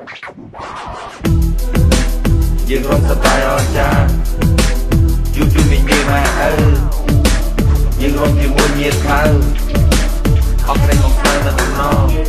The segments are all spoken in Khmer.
យើងរំសប្បាយអស្ចារ្យជួបជុំមីងម៉ែយើងរំជាមួយញាតិថៅអរគុណមកទៅដល់ណោ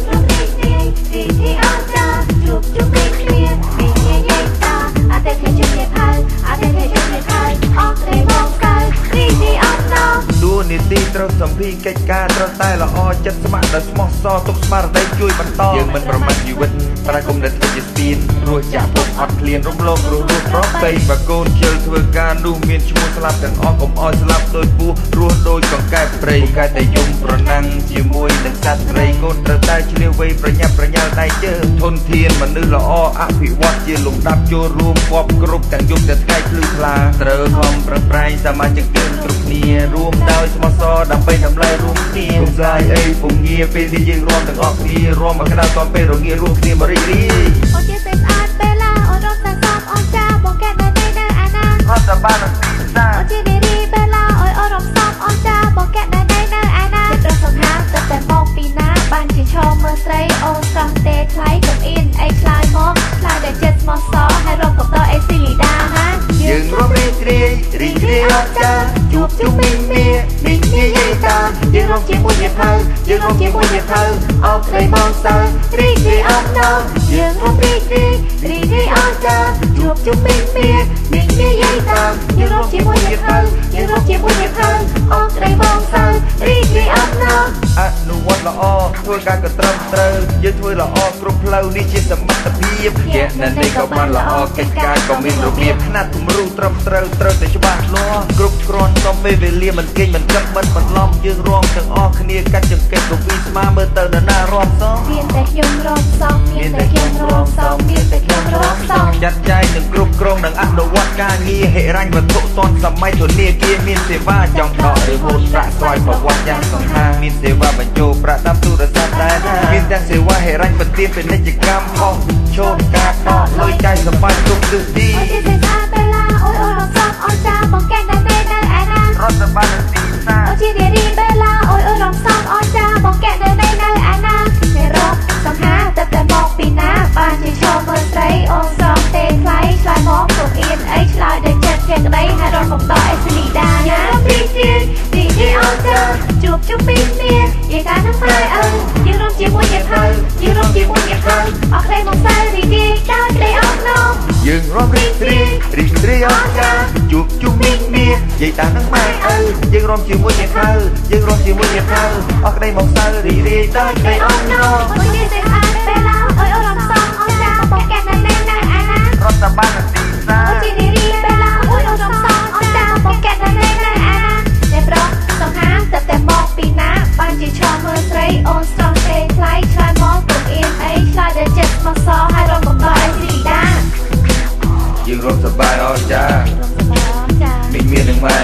ជួបជុំមីងគ្នាមីងយាយតាអត់តែគេជុំញាតិថៅអត់តែគេជុំញាតិថៅអរគុណមកទៅរីទីអត់ណោតួនាទីត្រូវសម្ភារកិច្ចការត្រូវតែល្អចិត្តស្ម័គ្រដោយស្មោះសរទុកស្មារតីជួយបន្តយើងមិនប្រមាថជីវិតប្រែគុំដែលធ្វើជាស្ពានរស់ចាក់ពុកអត់ឃ្លានរំលោភរស់ប្របីបើកូនជិលធ្វើការនោះមានឈ្មោះស្លាប់ទាំងអស់កុំអោយស្លាប់ដោយពស់រស់ដោយកង្កែបព្រៃកែតែយំប្រណាំងជាមួយនឹងសត្វព្រៃកូនត្រូវតែឆ្លៀវវៃប្រញាប់ប្រញាល់ដៃជើងធនធានមនុស្សល្អអភិវឌ្ឍជាលំដាប់ចូលរួមគប់គ្រប់ទាំងយប់ទាំងថ្ងៃភ្លឺថ្លាត្រូវខំប្រឹងប្រែងសមាជិកគ្រប់គ្នារួមដោយស្មោះសរដើម្បីតម្លៃរួមគ្នាកុំស្លាយអីពុំងារពេលที่យើងរួមទាំងអស់គ្នារួមមកក្តៅតពេលរងារួមគ្នាមករីករាយអូជាស្អាតពេលឡាអូរំតែសោកអូនចាបងកែនៅអាណាអត់តែបានទីសាអូជានារីពេលឡាអូរំសោកអូនចាបងកែនៅអាណាចិត្តរសង្ហាទៅតែមកពីណាបានជាឈរមើលស្រីអូនស្រស់ទេថ្លៃកុំអៀនអីឆ្លើយមកឆ្លើយតែចិត្តស្មោះសរហើយរំកំដរអេស៊ីលីដាណាយើងរួមរីករាយអត់ចាជួបជុំមីងមាមីងយាយតាយើងរួមជាមួយញាតិថៅយើងរួមជាមួយញាតិថៅអរគុណបងសើរីករាយអត់ណោយើងរួមរីករាយអត់ចាជួបជុំមីងមាមីងយាយតាយើងរួមជាមួយញាតិថៅយើងរួមជាមួយញាតិថៅអរគុណបងសើរីករាយអត់ណោអនុវត្តល្អធ្វើការក៏ត្រឹមត្រូវយើងធ្វើល្អគ្រប់ផ្លូវនេះជាសមត្ថភាពជាអ្នកនេះក៏បានល្អកិច្ចការក៏មានរបៀបខ្នាតគំរូត្រឹមត្រូវតែច្បាស់លាស់គ្រប់គ្រាន់ក៏ពេលវេលាមិនគេងមិនគិតមិនបន្លំយើងរំទាំងអស់គ្នាកាច់ចង្កេះក៏ពីស្មាមើលទៅនរណារំសងមានតែខ្ញុំរំសងមានតែខ្ញុំរំសងមានតែខ្ញុំរំសងចាត់ចែងនឹងគ្រប់គ្រងនឹងអនុវត្តការងារហិរញ្ញវត្ថុទាន់សម័យធនាគារមានសេវាចង់ដកឬហូតប្រាក់ស្វ័យប្រវត្តិយ៉ាងសង្ហាមានសេវាបញ្ចូលប្រាក់តាមទូរស័ព្ទដែរមានទាំងសេវាហិរញ្ញបន្ទានពាណិជ្ជកម្មខុសឈោតការដកលុយចាយសម្បត្តិទុកទិសទីអូរំសោកអូនចាបងកែនៅអាណារដ្ឋបាលទីសាអូជានារីពេលឡាអូរំសោកអូនចាបងកែនៅអាណាអ្នករកសង្ហាទៅតែមកពីណាបានជាឈរមើលស្រីអូនស្រស់ទេថ្លៃឆ្លើយមកកុំអៀនអីឆ្លើយដោយចិត្តជាក្តីហើយរកកំដរអេស៊ីលីដាណារីករាយអូនចាជួបជុំពីគ្នាយាយតានឹងម៉ែយើងរំជាមួយញាតិថៅយើងរំជាមួយញាតិថៅអរគុណមកសើរីករាយដល់ក្តីអរគុណយើងរំរីករាយអរចាជួបជុំមីងមាយាយតានឹងម៉ែយើងរំជាមួយញាតិថៅយើងរំជាមួយញាតិថៅអរក្តីមកសើរីករាយដល់ក្តីអរគុណអូជាស្អាតពេលឡាអូរំសោកអរចាបងកែនៅអាណារដ្ឋបាលទីសាអូជានារីពេលឡាអូរំសោកអរចាបងកែនៅអាណាអ្នកប្រសង្ហាទៅតែមកពីណាបានជាឈរមើលស្រីអូនស្រស់ទេថ្លៃឆ្លើយមកកុំអៀនអីឆ្លើយតែចិត្តមកសហើយរំកំដរអេស៊ីលីដាយើងរំសប្បាយអស្ចារ្យមីងមាននឹងម៉ែ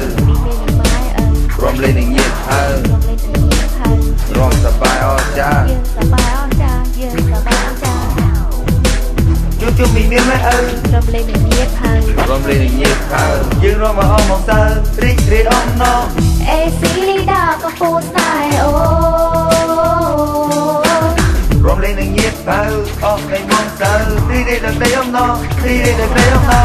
រំលេងនឹងញាតិថៅរំសប្បាយអស្ចារ្យជួបជុំមីងមានម៉ែរំលេងនឹងញាតិថៅយើងរំមកអស់មកសើរីករាយអំណរអេស៊ីលីដាកំពូលស្នេហ៍អូរំលេងនឹងញាតិថៅអស់នៃមកសើរីករាយដល់ក្តីអំណរ